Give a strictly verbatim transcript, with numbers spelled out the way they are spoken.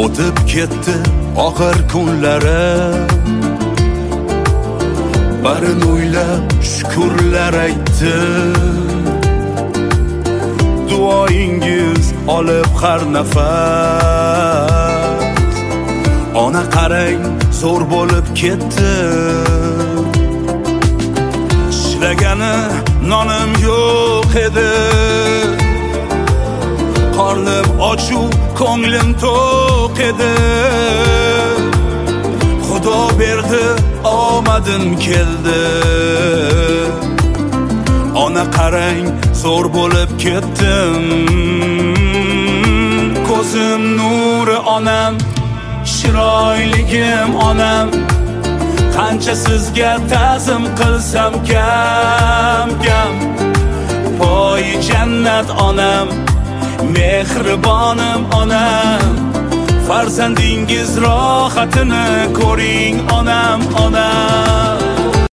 o'tib ketdi oxir kunlari, barini o'ylab shukurlar aytdi. Duoyingiz olib har nafas, ona qarang zo'r bo'lib ketdi. Ishlagani nonim yo'q edi, qornim ochu ko'nglim to'q edi. Xudo berdi omadim keldi, ona qarang zo'r bo'lib ketdim. Ko'zim nuri onam, chiroyligim onam, qancha sizga ta'zim qilsam kam kam. Poy jannat onam, mehribonim onam, farzandingiz rohatini ko'ring onam